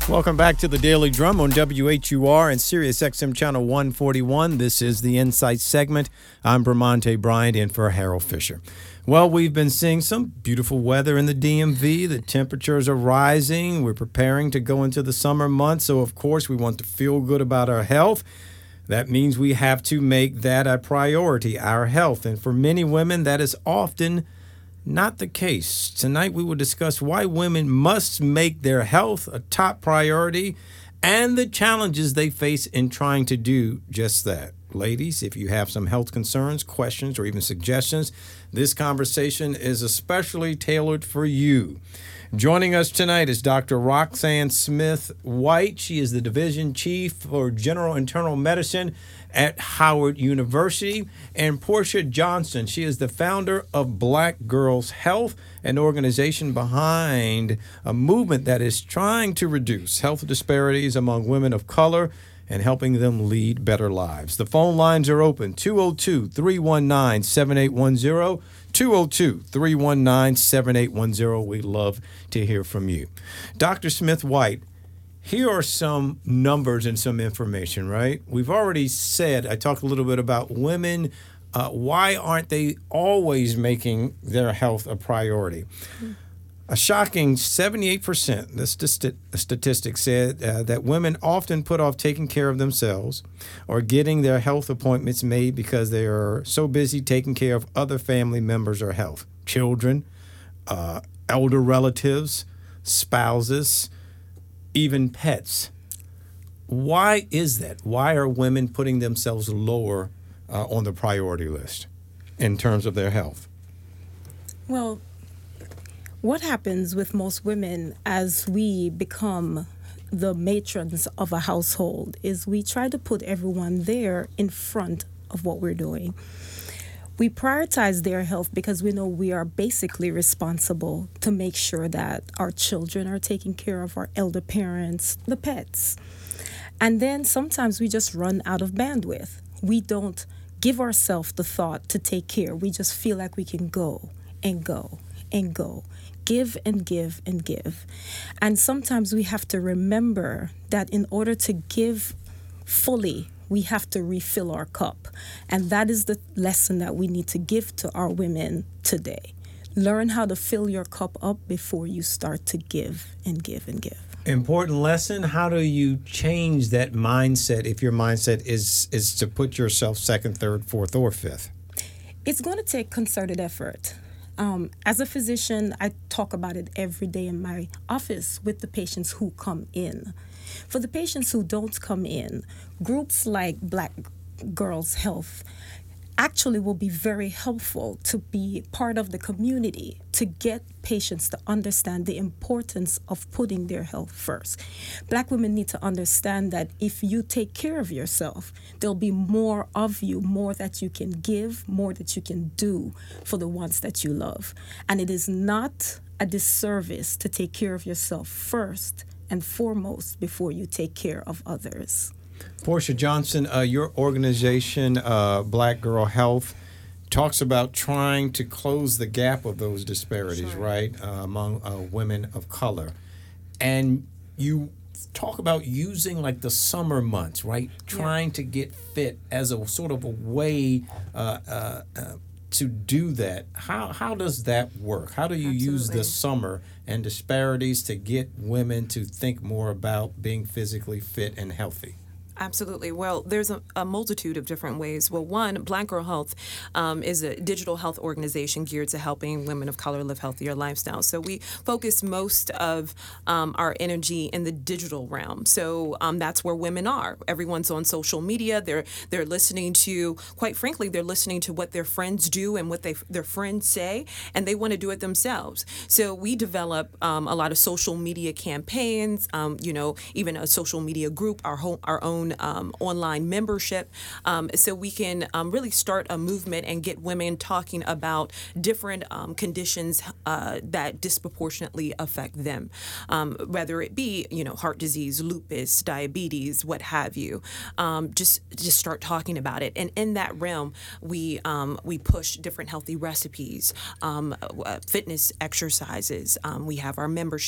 Welcome back to the Daily Drum on WHUR and Sirius XM Channel 141. This is the Insight segment. I'm Bramante Bryant in for Harold Fisher. Well, we've been seeing some beautiful weather in the DMV. The temperatures are rising. We're preparing to go into the summer months. So, of course, we want to feel good about our health. That means we have to make that a priority, our health. And for many women, that is often not the case. Tonight we will discuss why women must make their health a top priority and the challenges they face in trying to do just that. Ladies, if you have some health concerns, questions, or even suggestions, this conversation is especially tailored for you. Joining us tonight is Dr. Roxanne Smith White. She is the Division Chief for General Internal Medicine at Howard University. And Portia Johnson, she is the founder of Black Girls Health, an organization behind a movement that is trying to reduce health disparities among women of color and helping them lead better lives. The phone lines are open, 202-319-7810, 202-319-7810. We'd love to hear from you. Dr. Smith White, here are some numbers and some information, right? We've already said, I talked a little bit about women. Why aren't they always making their health a priority? A shocking 78%, the statistic said that women often put off taking care of themselves or getting their health appointments made because they are so busy taking care of other family members or health, children, elder relatives, spouses, even pets. Why is that? Why are women putting themselves lower on the priority list in terms of their health? Well, what happens with most women as we become the matrons of a household is we try to put everyone there in front of what we're doing. We prioritize their health because we know we are basically responsible to make sure that our children are taken care of, our elder parents, the pets. And then sometimes we just run out of bandwidth. We don't give ourselves the thought to take care. We just feel like we can go and go and go. Give and give and give. And sometimes we have to remember that in order to give fully, we have to refill our cup. And that is the lesson that we need to give to our women today. Learn how to fill your cup up before you start to give and give and give. Important lesson. How do you change that mindset if your mindset is to put yourself second, third, fourth, or fifth? It's going to take concerted effort. As a physician, I talk about it every day in my office with the patients who come in. For the patients who don't come in, groups like Black Girls Health actually will be very helpful to be part of the community, to get patients to understand the importance of putting their health first. Black women need to understand that if you take care of yourself, there'll be more of you, more that you can give, more that you can do for the ones that you love. And it is not a disservice to take care of yourself first and foremost before you take care of others. Portia Johnson, your organization, Black Girl Health, talks about trying to close the gap of those disparities, right, among women of color. And you talk about using like the summer months, right, trying to get fit as a sort of a way to do that. How does that work? How do you use the summer and disparities to get women to think more about being physically fit and healthy? Absolutely. Well, there's a multitude of different ways. Well, one, Black Girl Health is a digital health organization geared to helping women of color live healthier lifestyles. So we focus most of our energy in the digital realm. So that's where women are. Everyone's on social media. They're listening to, quite frankly, they're listening to what their friends do and what their friends say, and they want to do it themselves. So we develop a lot of social media campaigns, even a social media group, our own online membership, so we can really start a movement and get women talking about different conditions that disproportionately affect them, whether it be heart disease, lupus, diabetes, what have you. Just start talking about it, and in that realm, we push different healthy recipes, fitness exercises. We have our membership.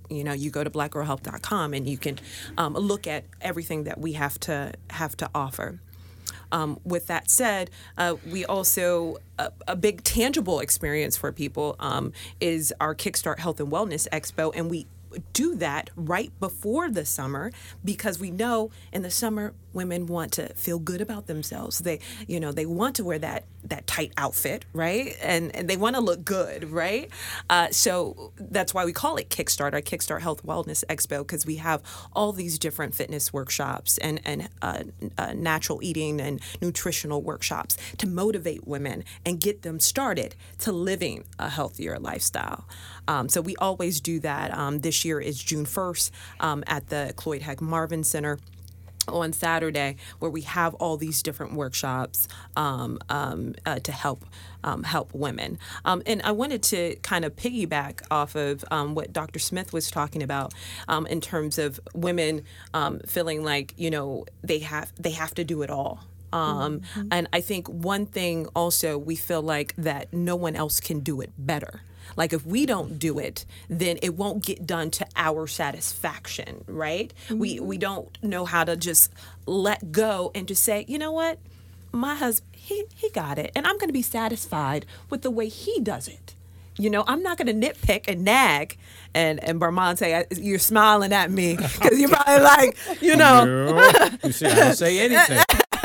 you go to blackgirlhealth.com and you can look at everything that we have to offer. With that said, we also, a big tangible experience for people is our Kickstart Health and Wellness Expo, and we do that right before the summer because we know in the summer women want to feel good about themselves. They want to wear that tight outfit, right? And they want to look good, right? So that's why we call it Kickstart, our Kickstart Health Wellness Expo, because we have all these different fitness workshops and natural eating and nutritional workshops to motivate women and get them started to living a healthier lifestyle. So we always do that. This year is June 1st at the Cloyd Heck Marvin Center on Saturday, where we have all these different workshops to help women. And I wanted to kind of piggyback off of what Dr. Smith was talking about in terms of women feeling like they have to do it all. And I think one thing also, we feel like that no one else can do it better. Like if we don't do it, then it won't get done to our satisfaction, right? We don't know how to just let go and just say, you know what, my husband, he got it, and I'm going to be satisfied with the way he does it. I'm not going to nitpick and nag. And Bramante, you're smiling at me because you're probably like, No, you see, I don't say anything.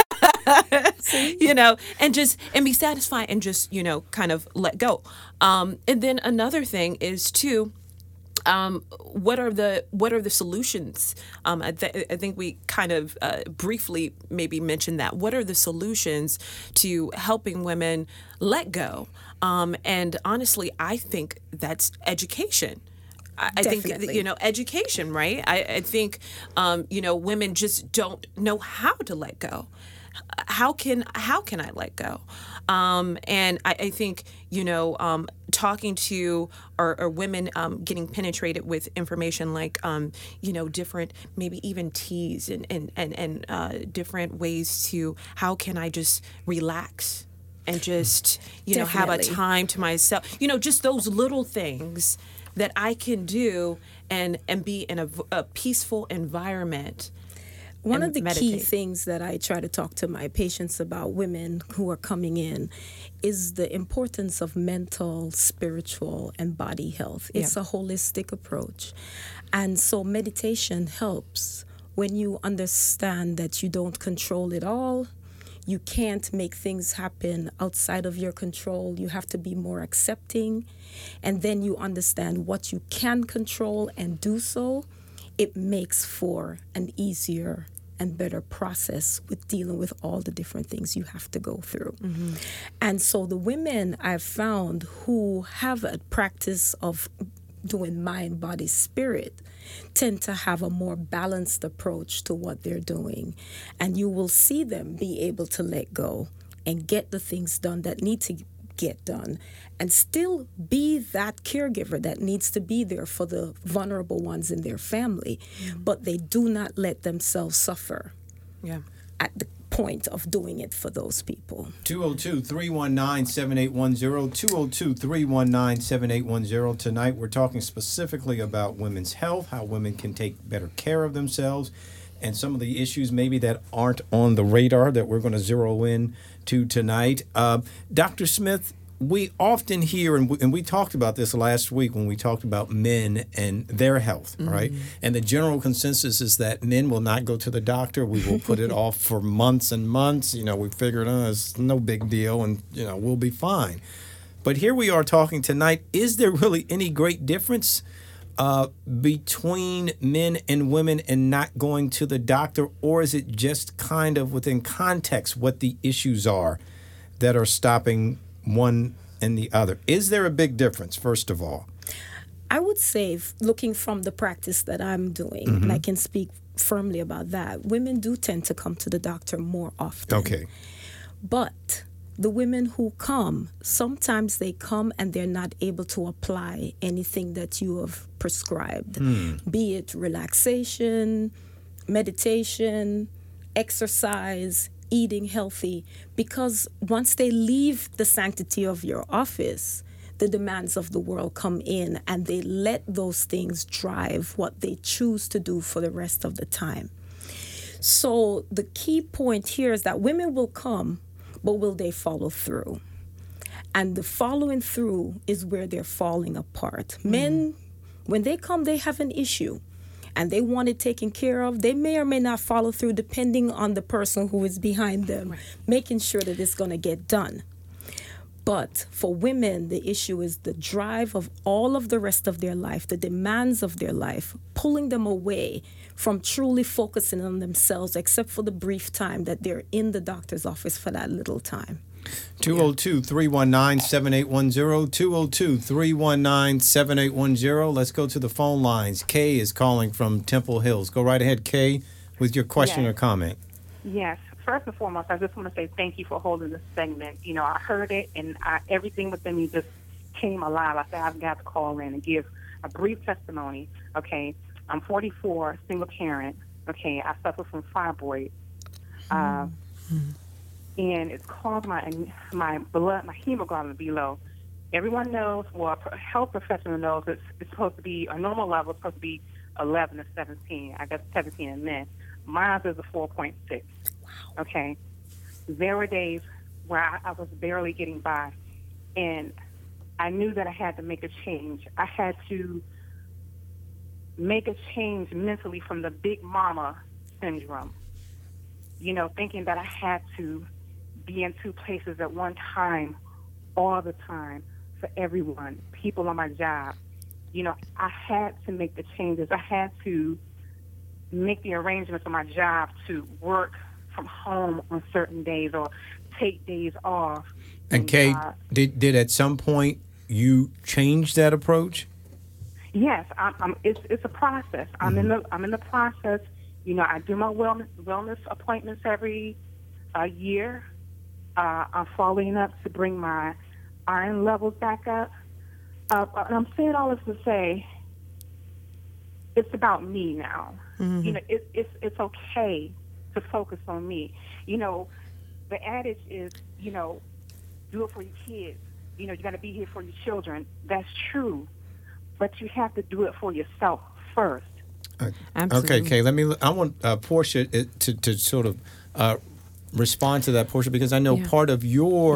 and be satisfied and just, kind of let go. And then another thing is too, what are the solutions? I think we kind of briefly maybe mentioned that. What are the solutions to helping women let go? And honestly, I think that's education. I think, education, right? I think, women just don't know how to let go. How can I let go? And I think, talking to or women getting penetrated with information like, different, maybe even teas and different ways to how can I just relax and just, have a time to myself, just those little things that I can do and be in a peaceful environment. One of the meditate. key things that I try to talk to my patients about, women who are coming in, is the importance of mental, spiritual, and body health. It's a holistic approach. And so meditation helps when you understand that you don't control it all. You can't make things happen outside of your control. You have to be more accepting. And then you understand what you can control and do so. It makes for an easier and better process with dealing with all the different things you have to go through. Mm-hmm. And so the women I've found who have a practice of doing mind, body, spirit tend to have a more balanced approach to what they're doing. And you will see them be able to let go and get the things done that need to get done and still be that caregiver that needs to be there for the vulnerable ones in their family. But they do not let themselves suffer at the point of doing it for those people. 202-319-7810, 202-319-7810. Tonight we're talking specifically about women's health, how women can take better care of themselves, and some of the issues maybe that aren't on the radar that we're going to zero in to tonight. Dr. Smith, we often hear, and we talked about this last week when we talked about men and their health, right? And the general consensus is that men will not go to the doctor. We will put it off for months and months. We figured, it's no big deal, and, we'll be fine. But here we are talking tonight. Is there really any great difference between men and women and not going to the doctor, or is it just kind of within context what the issues are that are stopping one and the other? Is there a big difference, first of all? I would say, looking from the practice that I'm doing, and I can speak firmly about that, women do tend to come to the doctor more often. Okay. But the women who come, sometimes they come and they're not able to apply anything that you have prescribed, be it relaxation, meditation, exercise, eating healthy, because once they leave the sanctity of your office, the demands of the world come in, and they let those things drive what they choose to do for the rest of the time. So the key point here is that women will come, but will they follow through? And the following through is where they're falling apart. Men, when they come, they have an issue and they want it taken care of. They may or may not follow through depending on the person who is behind them, making sure that it's going to get done. But for women, the issue is the drive of all of the rest of their life, the demands of their life, pulling them away from truly focusing on themselves, except for the brief time that they're in the doctor's office for that little time. 202-319-7810, 202-319-7810. Let's go to the phone lines. Kay is calling from Temple Hills. Go right ahead, Kay, with your question or comment. Yes. First and foremost, I just want to say thank you for holding this segment. You know, I heard it, and everything within me just came alive. I said, I've got to call in and give a brief testimony. Okay, I'm 44, single parent. Okay, I suffer from fibroids. And it's caused my hemoglobin to be low. Everyone knows, well, a health professional knows it's supposed to be, a normal level is supposed to be 11 to 17. I got 17 in men. Mine is a 4.6. Wow. Okay. There were days where I was barely getting by, and I knew that I had to make a change. I had to make a change mentally from the big mama syndrome, you know, thinking that I had to be in two places at one time, all the time, for everyone, people on my job. You know, I had to make the changes. I had to make the arrangements on my job to work from home on certain days or take days off. And Kay, did at some point you change that approach? Yes, it's a process. I'm in the process. You know, I do my wellness appointments every year. I'm following up to bring my iron levels back up. And I'm saying all this to say, it's about me now. You know, it's okay to focus on me. You know, the adage is, you know, do it for your kids. You know, you got to be here for your children. That's true, but you have to do it for yourself first. Okay, Kay. I want Portia to sort of respond to that, Portia, because I know part of your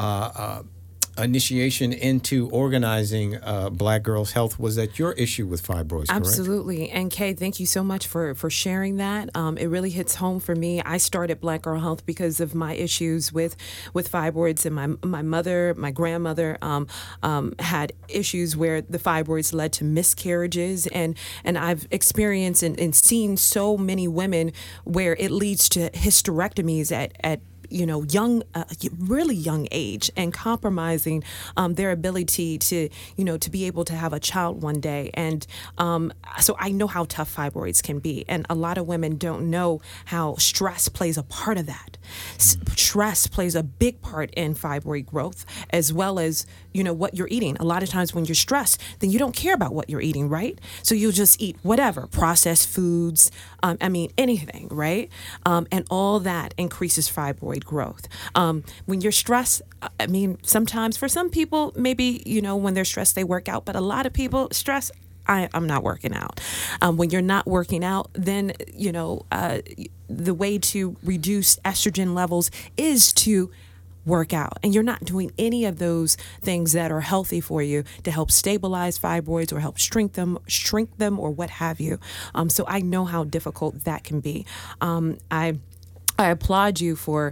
initiation into organizing Black Girls Health was at your issue with fibroids, correct? Absolutely. And Kay, thank you so much for sharing that. It really hits home for me. I started Black Girl Health because of my issues with fibroids, and my mother, my grandmother had issues where the fibroids led to miscarriages, and I've experienced and seen so many women where it leads to hysterectomies at you know, really young age, and compromising their ability to, you know, to be able to have a child one day. And so I know how tough fibroids can be. And a lot of women don't know how stress plays a part of that. Stress plays a big part in fibroid growth, as well as, you know, what you're eating. A lot of times when you're stressed, then you don't care about what you're eating, right? So you'll just eat whatever, processed foods, anything, right? And all that increases fibroid growth. When you're stressed, sometimes for some people, maybe, you know, when they're stressed, they work out, but a lot of people stress, I'm not working out. When you're not working out, then, you know, the way to reduce estrogen levels is to work out, and you're not doing any of those things that are healthy for you to help stabilize fibroids or help shrink them or what have you. So I know how difficult that can be. I applaud you for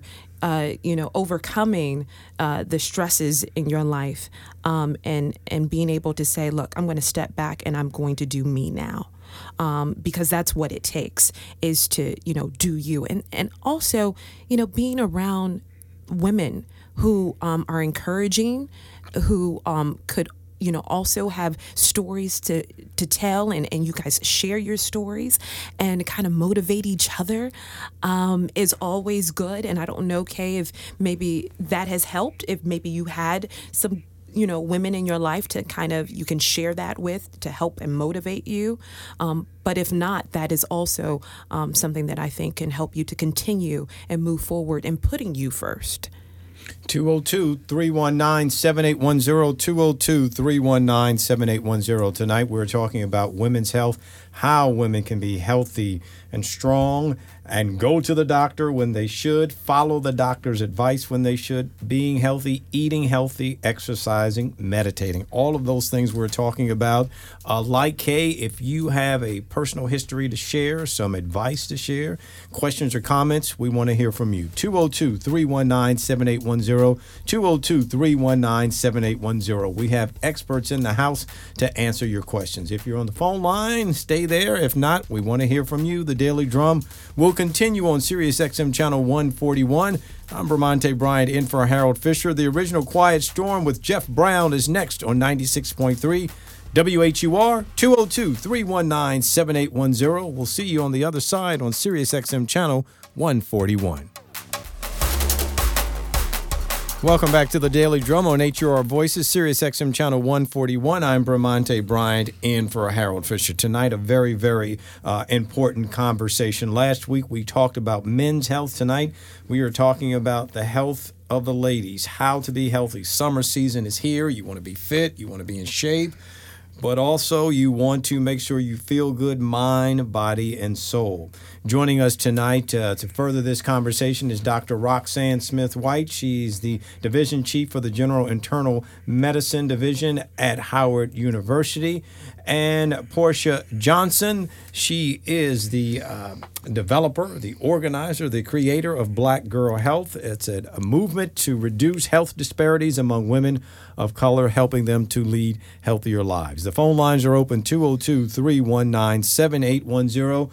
overcoming the stresses in your life, and being able to say, look, I'm going to step back and I'm going to do me now. Because that's what it takes, is to, you know, do you. And also, you know, being around women who are encouraging, who could, you know, also have stories to tell, and you guys share your stories and kind of motivate each other is always good. And I don't know, Kay, if maybe that has helped, if maybe you had some, you know, women in your life to kind of, you can share that with to help and motivate you. But if not, that is also something that I think can help you to continue and move forward in putting you first. 202-319-7810, 202-319-7810. Tonight we're talking about women's health, how women can be healthy and strong and go to the doctor when they should, follow the doctor's advice when they should, being healthy, eating healthy, exercising, meditating. All of those things we're talking about. Like Kay, if you have a personal history to share, some advice to share, questions or comments, we want to hear from you. 202-319-7810, 202-319-7810. We have experts in the house to answer your questions. If you're on the phone line, stay there. If not, we want to hear from you. The Daily Drum will continue on Sirius XM Channel 141. I'm Bramante Bryant in for Harold Fisher. The original Quiet Storm with Jeff Brown is next on 96.3 WHUR, 202-319-7810. We'll see you on the other side on Sirius XM Channel 141. Welcome back to the Daily Drum on HUR Voices, Sirius XM Channel 141. I'm Bramante Bryant in for Harold Fisher. Tonight, a very, very important conversation. Last week, we talked about men's health. Tonight, we are talking about the health of the ladies, how to be healthy. Summer season is here. You want to be fit. You want to be in shape. But also you want to make sure you feel good, mind, body, and soul. Joining us tonight to further this conversation is Dr. Roxanne Smith-White. She's the Division Chief for the General Internal Medicine Division at Howard University. And Portia Johnson, she is the developer, the organizer, the creator of Black Girl Health. It's a movement to reduce health disparities among women of color, helping them to lead healthier lives. The phone lines are open, 202-319-7810,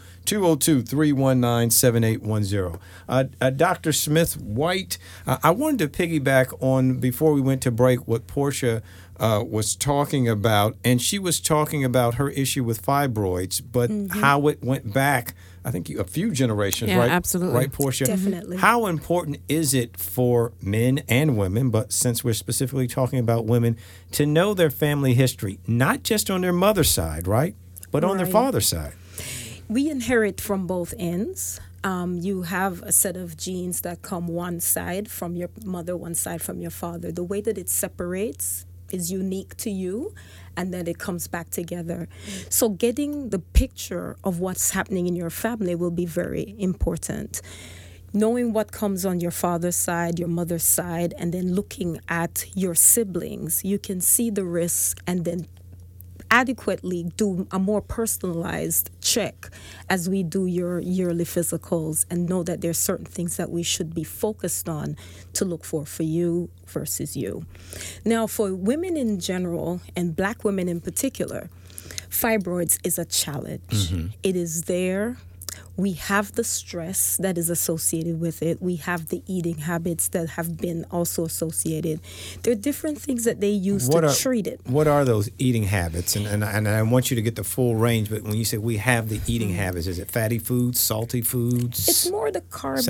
202-319-7810. Dr. Smith-White, I wanted to piggyback on, before we went to break, what Portia was talking about, and she was talking about her issue with fibroids, but how it went back, I think, a few generations, right? Absolutely. Right, Portia? Definitely. How important is it for men and women, but since we're specifically talking about women, to know their family history, not just on their mother's side, right, but on their father's side? We inherit from both ends. You have a set of genes that come one side from your mother, one side from your father. The way that it separates is unique to you, and then it comes back together. So getting the picture of what's happening in your family will be very important. Knowing what comes on your father's side, your mother's side, and then looking at your siblings, you can see the risk and then adequately do a more personalized check as we do your yearly physicals, and know that there's certain things that we should be focused on to look for you versus you. Now, for women in general, and Black women in particular, fibroids is a challenge. It is there. We have the stress that is associated with it. We have the eating habits that have been also associated. There are different things that they use to treat it. What are those eating habits? And I want you to get the full range, but when you say we have the eating habits, is it fatty foods, salty foods? It's more the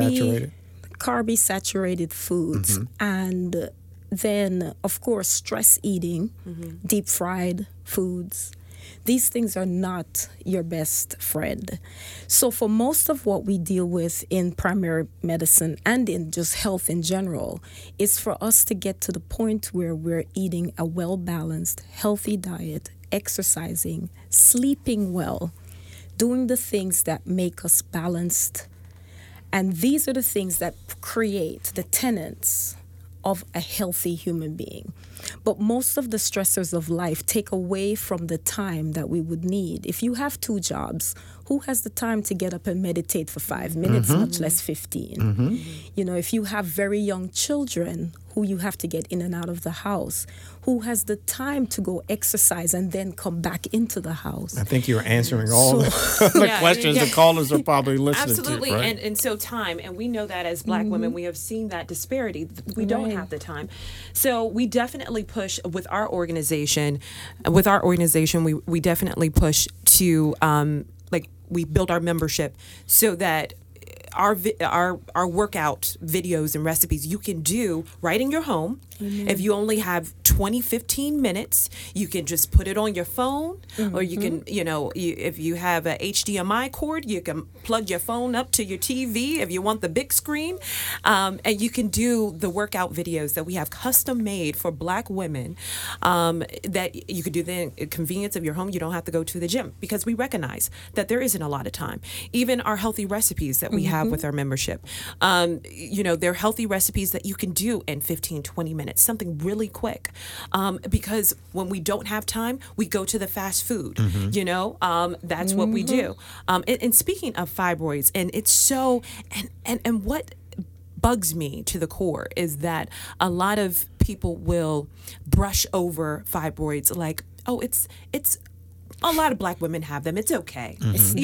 carby saturated foods. And then, of course, stress eating, deep fried foods. These things are not your best friend. So for most of what we deal with in primary medicine and in just health in general, is for us to get to the point where we're eating a well-balanced, healthy diet, exercising, sleeping well, doing the things that make us balanced. And these are the things that create the tenets of a healthy human being. But most of the stressors of life take away from the time that we would need. If you have 2 jobs, who has the time to get up and meditate for 5 minutes, much less 15? You know, if you have very young children who you have to get in and out of the house, who has the time to go exercise and then come back into the house? I think you're answering all the questions the callers are probably listening Absolutely. to. Right? And so time, and we know that as Black women, we have seen that disparity. We don't have the time. So we definitely push with our organization. We definitely push to, we build our membership so that our workout videos and recipes you can do right in your home If you only have 20, 15 minutes, you can just put it on your phone, or you can, if you have a HDMI cord, you can plug your phone up to your TV if you want the big screen, and you can do the workout videos that we have custom made for Black women, that you could do the convenience of your home. You don't have to go to the gym, because we recognize that there isn't a lot of time. Even our healthy recipes that we have with our membership, they're healthy recipes that you can do in 15, 20 minutes, something really quick. Because when we don't have time, we go to the fast food, that's what we do. And speaking of fibroids, and it's so, and what bugs me to the core is that a lot of people will brush over fibroids like, oh, it's a lot of Black women have them. It's okay.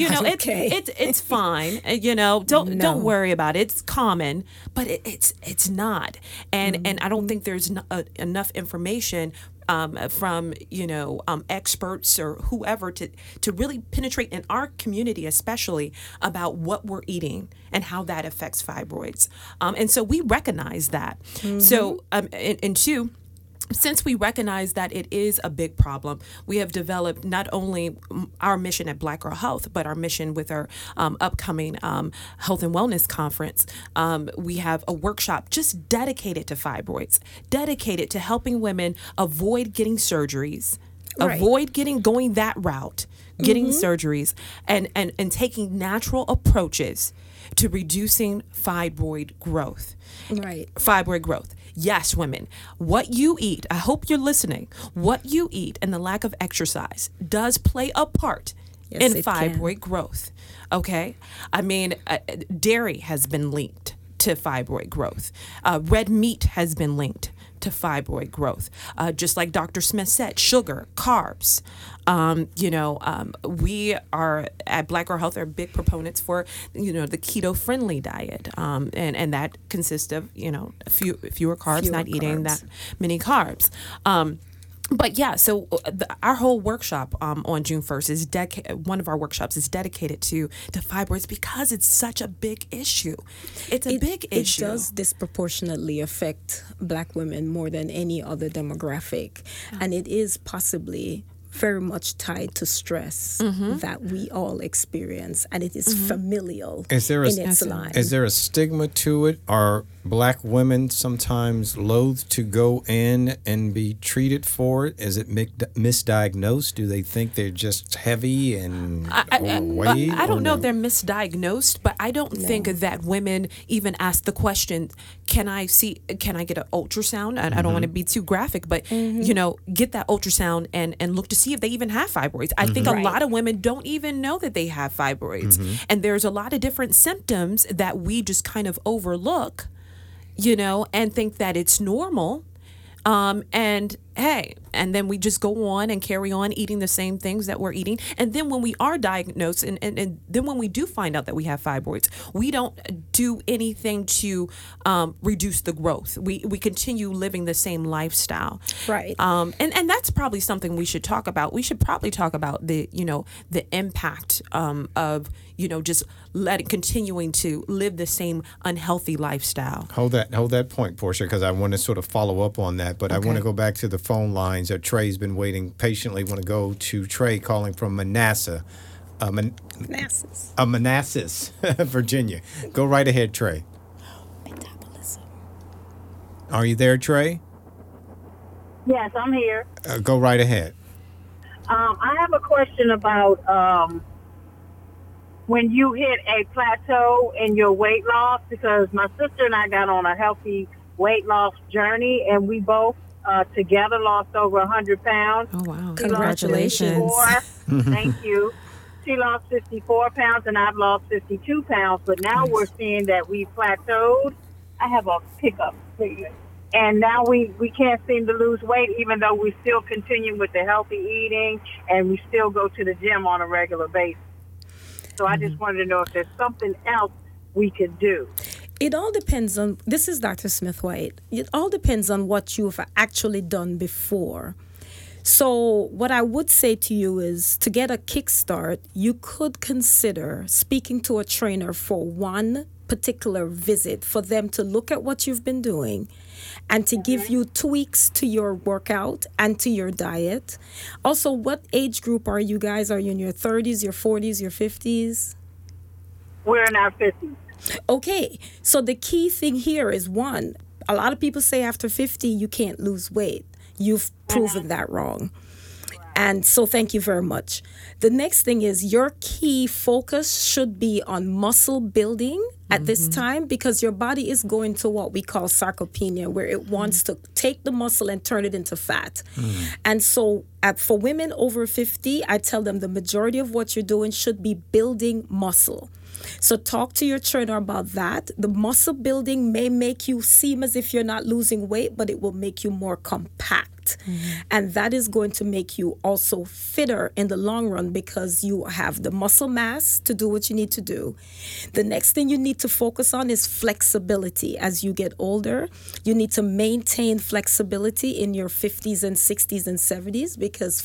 It's fine. Don't worry about it. It's common, but it's not. And I don't think there's enough information from experts or whoever to really penetrate in our community, especially about what we're eating and how that affects fibroids. And so we recognize that. So and two, since we recognize that it is a big problem, we have developed not only our mission at Black Girl Health, but our mission with our upcoming Health and Wellness Conference. We have a workshop just dedicated to fibroids, dedicated to helping women avoid getting surgeries, avoid going that route, getting surgeries, and taking natural approaches to reducing fibroid growth. Fibroid growth. Yes, women, what you eat, I hope you're listening, what you eat and the lack of exercise does play a part in fibroid growth. Okay? I mean, dairy has been linked to fibroid growth. Red meat has been linked to fibroid growth. Just like Dr. Smith said, sugar, carbs. We are at Black Girl Health are big proponents for, the keto-friendly diet. And that consists of, fewer carbs, not eating that many carbs. But yeah, so our whole workshop on June 1st is one of our workshops is dedicated to fibroids because it's such a big issue. It's a big issue. It does disproportionately affect Black women more than any other demographic. And it is possibly very much tied to stress that we all experience, and it is familial in its line. Is there a stigma to it? Are Black women sometimes loath to go in and be treated for it? Is it misdiagnosed? Do they think they're just heavy and overweight? I don't know if they're misdiagnosed, but I don't think that women even ask the question, can I get an ultrasound? I don't want to be too graphic, but get that ultrasound and look to see if they even have fibroids. I think a lot of women don't even know that they have fibroids. And there's a lot of different symptoms that we just kind of overlook, and think that it's normal. And then we just go on and carry on eating the same things that we're eating. And then when we are diagnosed and then when we do find out that we have fibroids, we don't do anything to reduce the growth. We continue living the same lifestyle. Right. And that's probably something we should talk about. We should probably talk about the impact of just continuing to live the same unhealthy lifestyle. Hold that point, Portia, because I want to sort of follow up on that. But I want to go back to the phone lines. Trey's been waiting patiently. Want to go to Trey calling from Manassas, Manassas, Virginia. Go right ahead, Trey. Metabolism. Are you there, Trey? Yes, I'm here. Go right ahead. I have a question about when you hit a plateau in your weight loss, because my sister and I got on a healthy weight loss journey, and we both together lost over 100 pounds. Oh, wow. She Congratulations. Thank you. She lost 54 pounds, and I've lost 52 pounds, but now we're seeing that we plateaued. I have a pickup, please. And now we can't seem to lose weight, even though we still continue with the healthy eating, and we still go to the gym on a regular basis. So I just wanted to know if there's something else we could do. It all depends on, this is Dr. Smith-White, it all depends on what you've actually done before. So what I would say to you is, to get a kickstart, you could consider speaking to a trainer for one particular visit, for them to look at what you've been doing and to give you tweaks to your workout and to your diet. Also, what age group are you guys? Are you in your 30s, your 40s, your 50s? We're in our 50s. Okay, so the key thing here is one, a lot of people say after 50 you can't lose weight. You've proven that wrong. And so thank you very much. The next thing is your key focus should be on muscle building at this time, because your body is going to what we call sarcopenia, where it wants to take the muscle and turn it into fat. And so for women over 50, I tell them the majority of what you're doing should be building muscle. So talk to your trainer about that. The muscle building may make you seem as if you're not losing weight, but it will make you more compact. And that is going to make you also fitter in the long run, because you have the muscle mass to do what you need to do. The next thing you need to focus on is flexibility. As you get older, you need to maintain flexibility in your 50s and 60s and 70s, because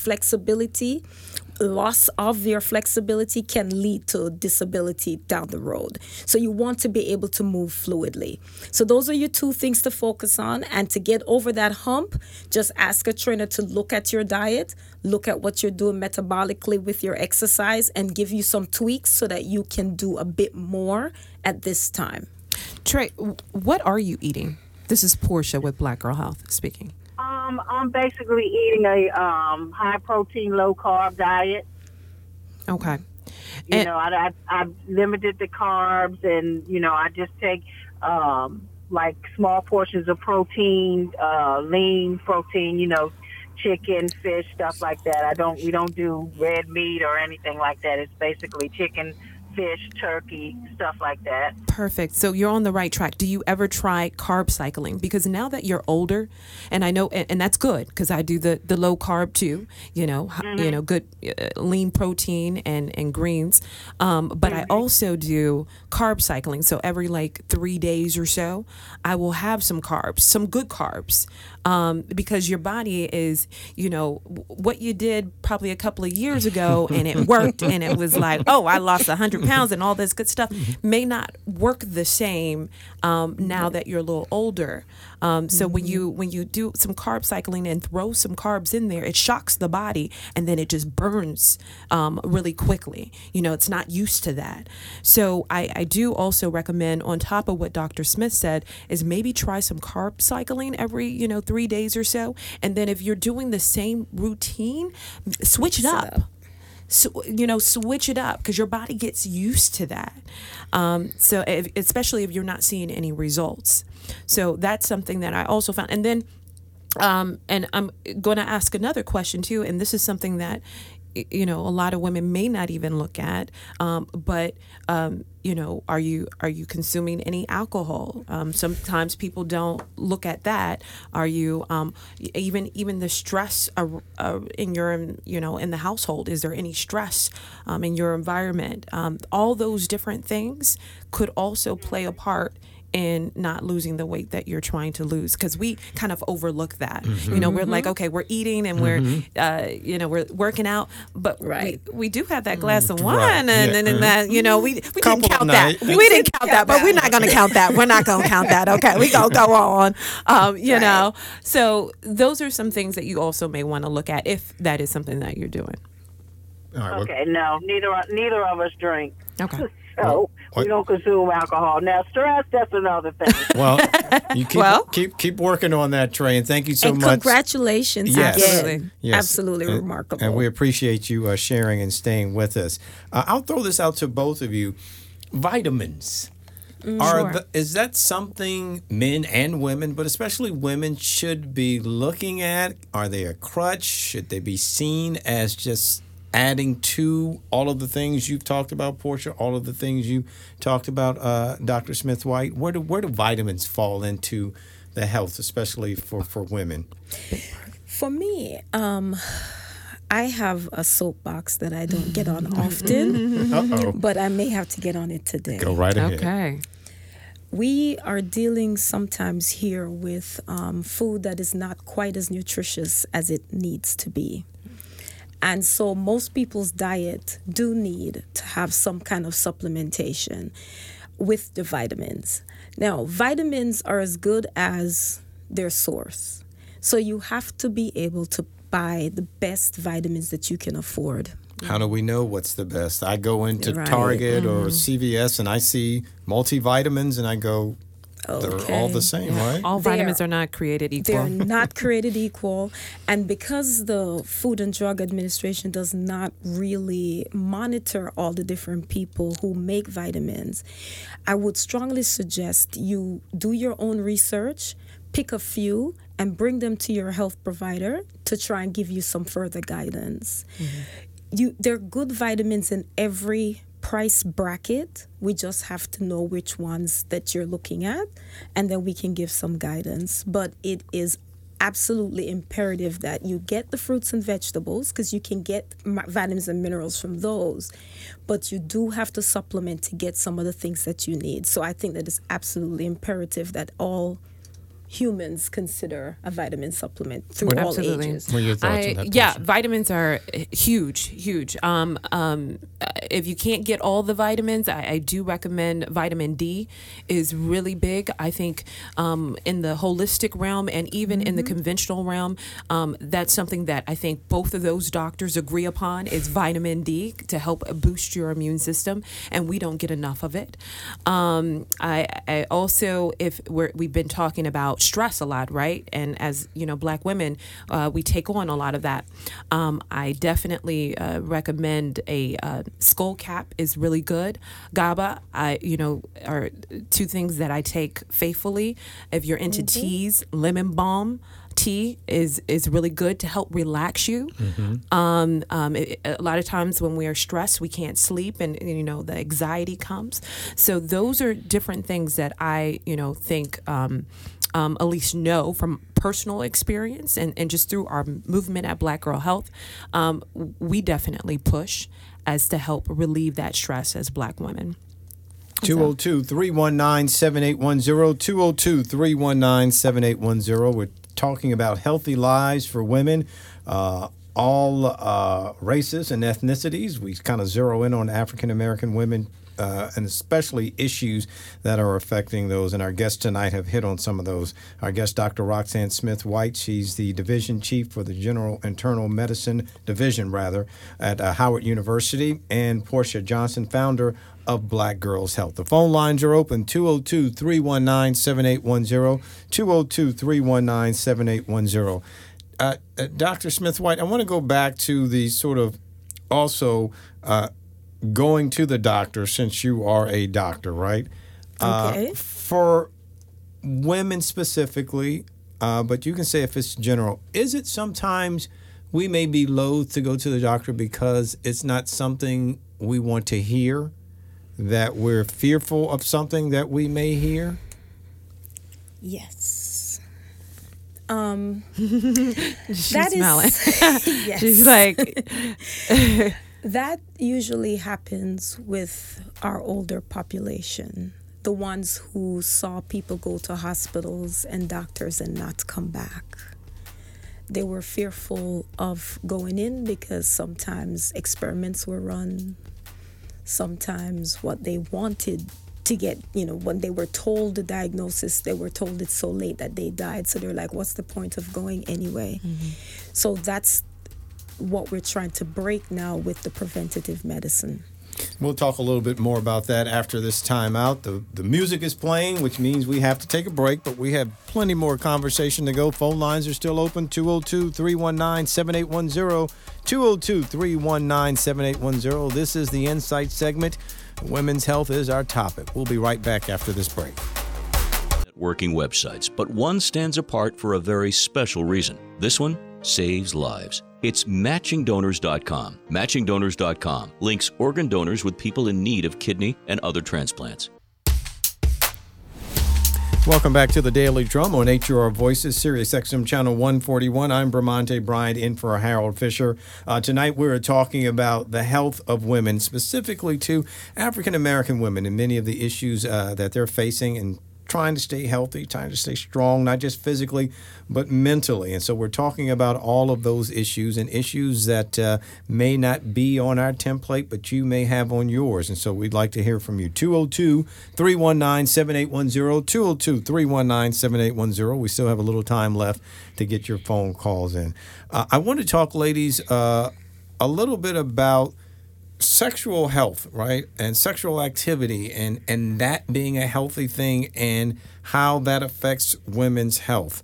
loss of your flexibility can lead to disability down the road. So you want to be able to move fluidly. So those are your two things to focus on. And to get over that hump, just ask a trainer to look at your diet, look at what you're doing metabolically with your exercise, and give you some tweaks so that you can do a bit more at this time. Trey, what are you eating? This is Portia with Black Girl Health speaking. I'm basically eating a high protein, low carb diet. Okay. I've limited the carbs, and I just take like small portions of protein, lean protein. Chicken, fish, stuff like that. We don't do red meat or anything like that. It's basically chicken, fish, turkey, stuff like that. Perfect. So you're on the right track. Do you ever try carb cycling? Because now that you're older, and I know, and that's good, because I do the low carb too. Good lean protein and greens. But I also do carb cycling. So every 3 days or so, I will have some carbs, some good carbs, because your body is, what you did probably a couple of years ago, and it worked, and it was like, oh, I lost 100 pounds and all this good stuff, may not work the same now that you're a little older. So when you do some carb cycling and throw some carbs in there, it shocks the body, and then it just burns really quickly. It's not used to that. So I do also recommend, on top of what Dr. Smith said, is maybe try some carb cycling every 3 days or so. And then if you're doing the same routine, switch it up. So, switch it up, because your body gets used to that. Especially if you're not seeing any results. So that's something that I also found. And then, and I'm going to ask another question too. And this is something that, a lot of women may not even look at. But are you consuming any alcohol? Sometimes people don't look at that. Are you even the stress in your in the household? Is there any stress in your environment? All those different things could also play a part in not losing the weight that you're trying to lose, because we kind of overlook that. We're like, okay, we're eating and we're working out, but we do have that glass of wine, and that we didn't count that. We didn't count that, but we're not going to count that. We're not going to count that. Okay, we gonna go on. You know, so those are some things that you also may want to look at if that is something that you're doing. All right, okay, no, neither of us drink. Okay. So we don't consume alcohol. Now, stress, that's another thing. Well, you keep working on that, Trey, and thank you so much. Congratulations. Yes. Absolutely. Yes. Absolutely remarkable. And we appreciate you sharing and staying with us. I'll throw this out to both of you. Vitamins. Is that something men and women, but especially women, should be looking at? Are they a crutch? Should they be seen as just adding to all of the things you've talked about, Portia, all of the things you talked about, Dr. Smith-White? Where do vitamins fall into the health, especially for women? For me, I have a soapbox that I don't get on often, but I may have to get on it today. Go right ahead. Okay. We are dealing sometimes here with food that is not quite as nutritious as it needs to be. And so most people's diet do need to have some kind of supplementation with the vitamins. Now, vitamins are as good as their source. So you have to be able to buy the best vitamins that you can afford. How do we know what's the best? I go into Right. Target or CVS and I see multivitamins and I go, they're all the same, right? All vitamins are not created equal. They're not created equal. And because the Food and Drug Administration does not really monitor all the different people who make vitamins, I would strongly suggest you do your own research, pick a few, and bring them to your health provider to try and give you some further guidance. There are good vitamins in every price bracket. We just have to know which ones that you're looking at, and then we can give some guidance. But it is absolutely imperative that you get the fruits and vegetables, because you can get vitamins and minerals from those, but you do have to supplement to get some of the things that you need. So I think that it's absolutely imperative that all humans consider a vitamin supplement through all Absolutely. ages. What are your thoughts on that? Yeah, Portia? vitamins are huge. If you can't get all the vitamins, I do recommend vitamin D is really big. I think in the holistic realm and even in the conventional realm, that's something that I think both of those doctors agree upon is vitamin D to help boost your immune system, and we don't get enough of it. I also, if we've been talking about stress a lot, right? And as you know, Black women, we take on a lot of that. I definitely recommend a skull cap is really good. GABA, are two things that I take faithfully. If you're into teas, lemon balm tea is really good to help relax you. A lot of times when we are stressed, we can't sleep, and the anxiety comes. So those are different things that I think at least know from personal experience and just through our movement at Black Girl Health, we definitely push as to help relieve that stress as Black women. 202-319-7810, 202-319-7810. We're talking about healthy lives for women, all races and ethnicities. We kind of zero in on African American women, and especially issues that are affecting those. And our guests tonight have hit on some of those. Our guest, Dr. Roxanne Smith White, she's the division chief for the General Internal Medicine Division, at Howard University, and Portia Johnson, founder of Black Girls Health. The phone lines are open, 202-319-7810, 202-319-7810. Dr. Smith White, I want to go back to the sort of also going to the doctor, since you are a doctor, right? Okay. For women specifically, but you can say if it's general, is it sometimes we may be loath to go to the doctor because it's not something we want to hear, that we're fearful of something that we may hear? Yes. She's That is- smiling. Yes. She's like, That usually happens with our older population, the ones who saw people go to hospitals and doctors and not come back. They were fearful of going in because sometimes experiments were run, sometimes what they wanted to get, when they were told the diagnosis, they were told it's so late that they died. So they're like, what's the point of going anyway? So that's what we're trying to break now with the preventative medicine. We'll talk a little bit more about that after this time out. The music is playing, which means we have to take a break, but we have plenty more conversation to go. Phone lines are still open, 202-319-7810, 202-319-7810. This is the Insight segment. Women's health is our topic. We'll be right back after this break. Working websites, but one stands apart for a very special reason. This one saves lives. It's MatchingDonors.com. MatchingDonors.com links organ donors with people in need of kidney and other transplants. Welcome back to the Daily Drum on HUR Voices, Sirius XM Channel 141. I'm Bramante Bryant in for Harold Fisher. Tonight we're talking about the health of women, specifically to African American women and many of the issues that they're facing and trying to stay healthy, trying to stay strong, not just physically, but mentally. And so we're talking about all of those issues and issues that may not be on our template, but you may have on yours. And so we'd like to hear from you. 202-319-7810, 202-319-7810. We still have a little time left to get your phone calls in. I want to talk, ladies, a little bit about sexual health, right? And sexual activity and that being a healthy thing and how that affects women's health.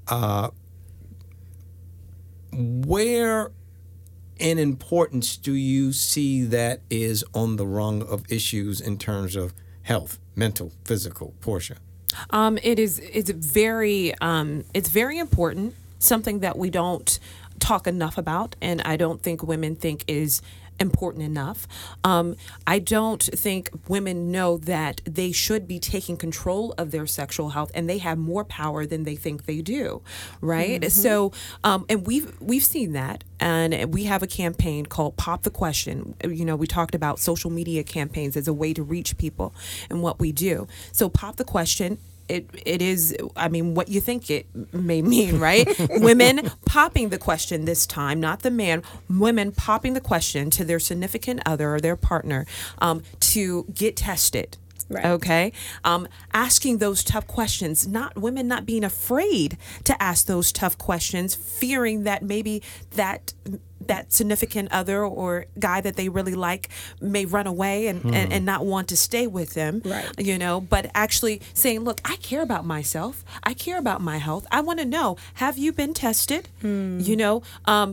Where in importance do you see that is on the rung of issues in terms of health, mental, physical? Portia. It's very important, something that we don't talk enough about, and I don't think women think is important enough. I don't think women know that they should be taking control of their sexual health, and they have more power than they think they do, right? So, and we've seen that, and we have a campaign called Pop the Question. You know, we talked about social media campaigns as a way to reach people and what we do. So Pop the Question. It is, I mean, what you think it may mean, right? Women popping the question this time, not the man, women popping the question to their significant other or their partner to get tested. Right. Okay. Asking those tough questions, women not being afraid to ask those tough questions, fearing that maybe that significant other or guy that they really like may run away and not want to stay with them. Right. You know, but actually saying, look, I care about myself. I care about my health. I want to know, have you been tested? You know,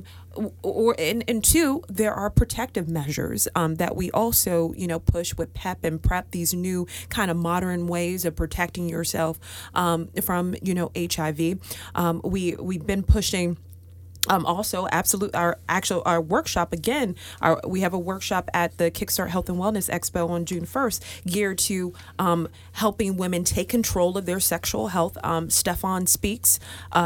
and two, there are protective measures that we also, you know, push with PEP and PrEP, these new kind of modern ways of protecting yourself from, you know, HIV. We've been pushing. Also, our workshop again. We have a workshop at the Kickstart Health and Wellness Expo on June 1st, geared to helping women take control of their sexual health. Stefan Speaks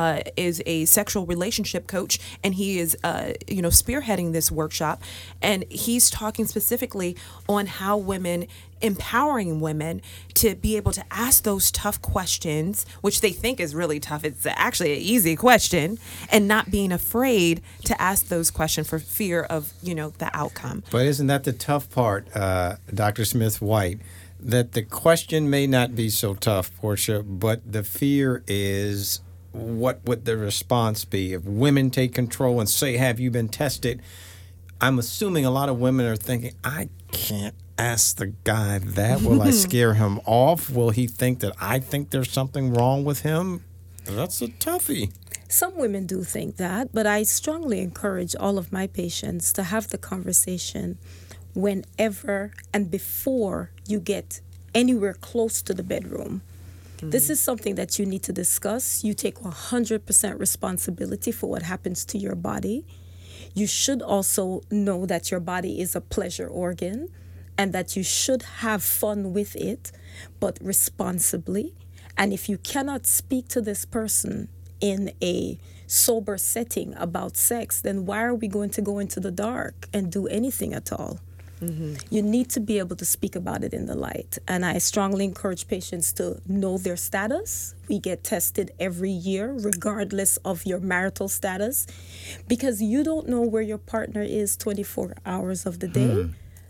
is a sexual relationship coach, and he is, spearheading this workshop, and he's talking specifically on how empowering women to be able to ask those tough questions, which they think is really tough. It's actually an easy question, and not being afraid to ask those questions for fear of, you know, the outcome. But isn't that the tough part, Dr. Smith-White, that the question may not be so tough, Portia, but the fear is what would the response be if women take control and say, have you been tested? I'm assuming a lot of women are thinking, I can't ask the guy that. Will I scare him off? Will he think that I think there's something wrong with him? That's a toughie. Some women do think that, but I strongly encourage all of my patients to have the conversation whenever and before you get anywhere close to the bedroom. This is something that you need to discuss. You take 100% responsibility for what happens to your body. You should also know that your body is a pleasure organ and that you should have fun with it, but responsibly. And if you cannot speak to this person in a sober setting about sex, then why are we going to go into the dark and do anything at all? You need to be able to speak about it in the light. And I strongly encourage patients to know their status. We get tested every year, regardless of your marital status, because you don't know where your partner is 24 hours of the day,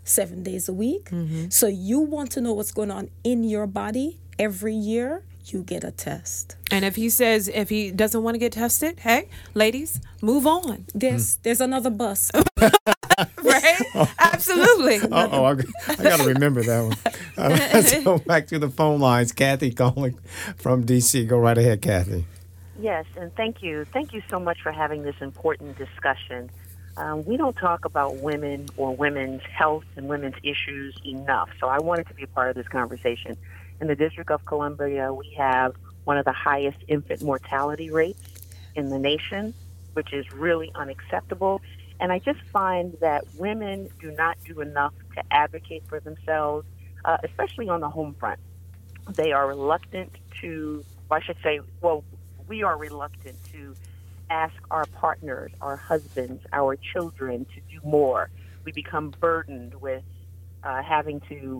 7 days a week. So you want to know what's going on in your body every year. You get a test. And if he doesn't want to get tested, hey, ladies, move on. There's another bus. Right? Absolutely. I got to remember that one. Let's go back to the phone lines. Kathy calling from D.C. Go right ahead, Kathy. Yes, and thank you. Thank you so much for having this important discussion. We don't talk about women or women's health and women's issues enough, so I wanted to be a part of this conversation. In the District of Columbia, we have one of the highest infant mortality rates in the nation, which is really unacceptable. And I just find that women do not do enough to advocate for themselves, especially on the home front. They are reluctant to, we are reluctant to ask our partners, our husbands, our children to do more. We become burdened with having to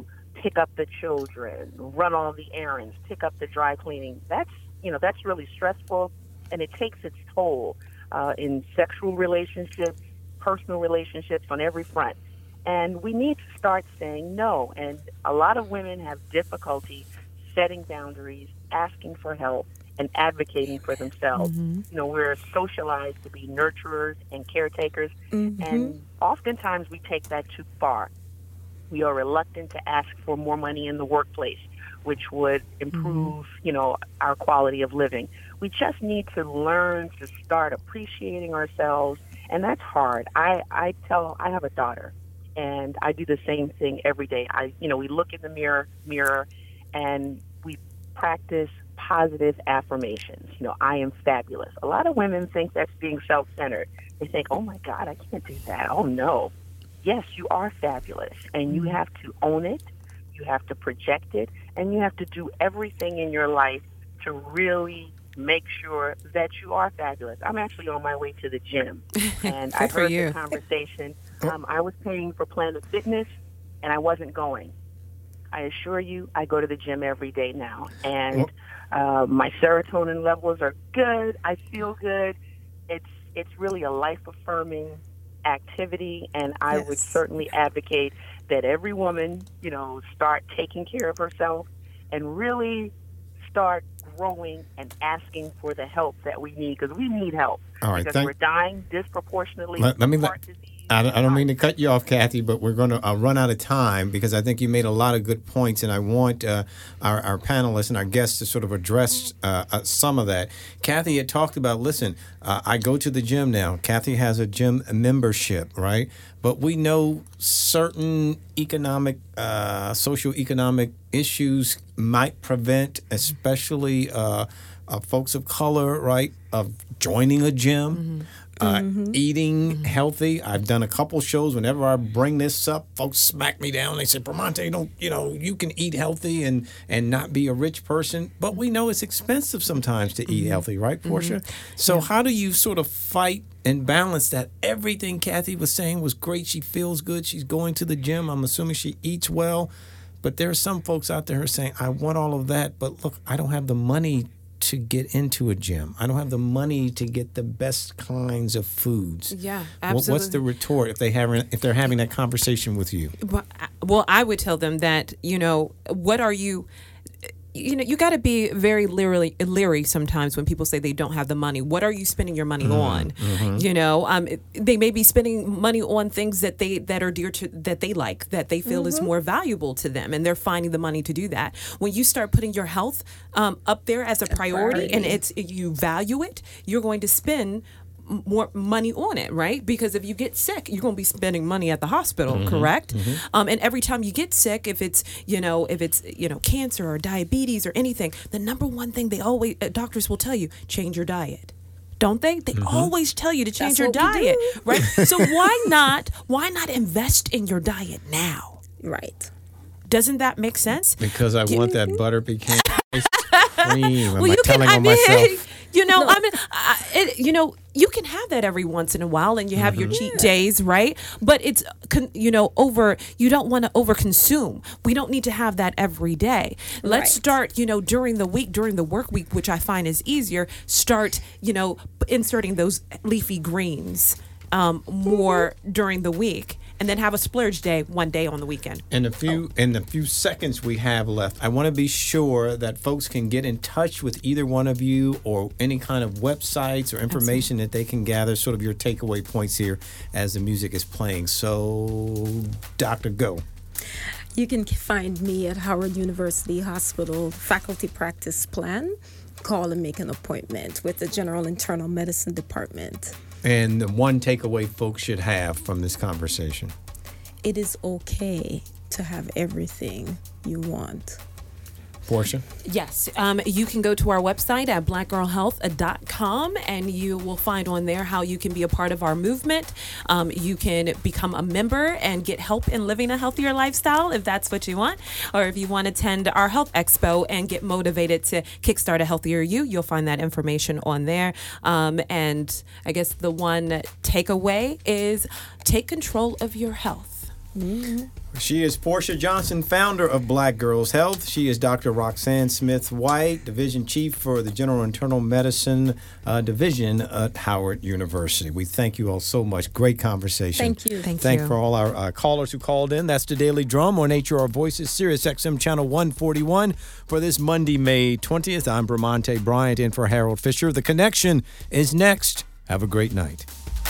pick up the children, run all the errands, pick up the dry cleaning. That's really stressful, and it takes its toll in sexual relationships, personal relationships, on every front. And we need to start saying no. And a lot of women have difficulty setting boundaries, asking for help, and advocating for themselves. We're socialized to be nurturers and caretakers, and oftentimes we take that too far. We are reluctant to ask for more money in the workplace, which would improve, our quality of living. We just need to learn to start appreciating ourselves, and that's hard. I have a daughter, and I do the same thing every day. We look in the mirror, and we practice positive affirmations. I am fabulous. A lot of women think that's being self-centered. They think, oh my God, I can't do that. Oh no. Yes, you are fabulous, and you have to own it, you have to project it, and you have to do everything in your life to really make sure that you are fabulous. I'm actually on my way to the gym, and I heard the conversation. I was paying for Planet Fitness, and I wasn't going. I assure you, I go to the gym every day now, and my serotonin levels are good. I feel good. It's really a life-affirming activity, and I would certainly advocate that every woman, start taking care of herself and really start growing and asking for the help that we need, because we need help. All right, because we're dying disproportionately let me from heart disease. I don't mean to cut you off, Kathy, but we're going to run out of time, because I think you made a lot of good points, and I want our panelists and our guests to sort of address some of that. Kathy had talked about, listen, I go to the gym now. Kathy has a gym membership, right? But we know certain socioeconomic issues might prevent, especially folks of color, right, of joining a gym. Eating healthy. I've done a couple shows. Whenever I bring this up, folks smack me down. They say, Bramante, you can eat healthy and not be a rich person. But we know it's expensive sometimes to eat healthy, right, Portia? So how do you sort of fight and balance that? Everything Kathy was saying was great. She feels good. She's going to the gym. I'm assuming she eats well. But there are some folks out there who are saying, I want all of that, but look, I don't have the money to get into a gym. I don't have the money to get the best kinds of foods. Yeah, absolutely. What's the retort if they're having that conversation with you? Well, I would tell them that, what are you... you got to be very leery sometimes when people say they don't have the money. What are you spending your money on? They may be spending money on things that are dear to, that they like, that they feel is more valuable to them, and they're finding the money to do that. When you start putting your health up there as a priority, and you value it, you're going to spend more money on it, right? Because if you get sick, you're going to be spending money at the hospital, correct? And every time you get sick, if it's cancer or diabetes or anything, the number one thing they always doctors will tell you, change your diet. Don't they? They always tell you to change your diet, right? So why not invest in your diet now? Right. Doesn't that make sense? Because I want that butter pecan ice cream. Well, myself. You can have that every once in a while, and you have your cheat days, right? But it's, you don't want to overconsume. We don't need to have that every day. Let's start, during the week, during the work week, which I find is easier, start, inserting those leafy greens more during the week. And then have a splurge day one day on the weekend. In the few seconds we have left, I want to be sure that folks can get in touch with either one of you, or any kind of websites or information that they can gather, sort of your takeaway points here as the music is playing. So, Dr. Go. You can find me at Howard University Hospital Faculty Practice Plan. Call and make an appointment with the General Internal Medicine Department. And the one takeaway folks should have from this conversation: it is okay to have everything you want. Portia? Yes. You can go to our website at blackgirlhealth.com, and you will find on there how you can be a part of our movement. You can become a member and get help in living a healthier lifestyle if that's what you want. Or if you want to attend our Health Expo and get motivated to kickstart a healthier you, you'll find that information on there. And I guess the one takeaway is take control of your health. She is Portia Johnson, founder of Black Girls Health. She is Dr. Roxanne Smith White, Division Chief for the General Internal Medicine Division at Howard University. We thank you all so much. Great conversation. Thank you. Thank you. For all our callers who called in. That's the Daily Drum on HR Voices, Sirius XM Channel 141 for this Monday, May 20th. I'm Bramante Bryant in for Harold Fisher. The Connection is next. Have a great night.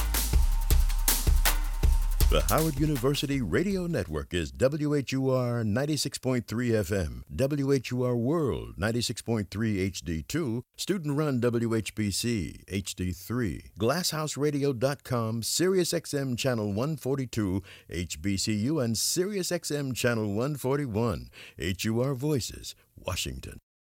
The Howard University Radio Network is WHUR 96.3 FM, WHUR World 96.3 HD2, student-run WHBC HD3, GlassHouseRadio.com, SiriusXM Channel 142, HBCU, and SiriusXM Channel 141, HUR Voices, Washington.